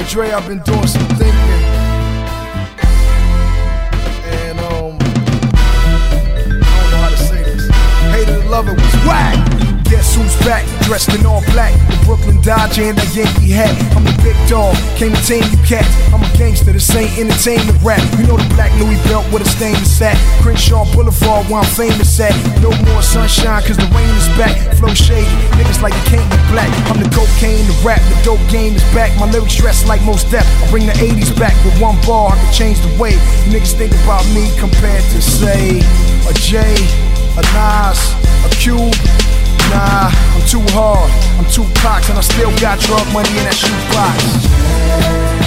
Dre, I've been doing some thinking. And I don't know how to say this. Hated to love it was whack. Guess who's back, dressed in all black? The Brooklyn Dodger and that Yankee hat. I'm the big dog, came to tame you cats. I'm a gangster, this ain't entertainment rap. You know the black Louis belt with a stainless hat. Crenshaw Boulevard where I'm famous at. No more sunshine cause the rain is back. Flow shady, niggas like you can't get black. I'm the cocaine, the rap, the dope game is back. My lyrics dressed like most death. I bring the 80s back with one bar, I can change the way you niggas think about me compared to say a Jay, a Nas, a Cube. Nah, I'm too hard, I'm too cocked, and I still got drug money in that shoebox.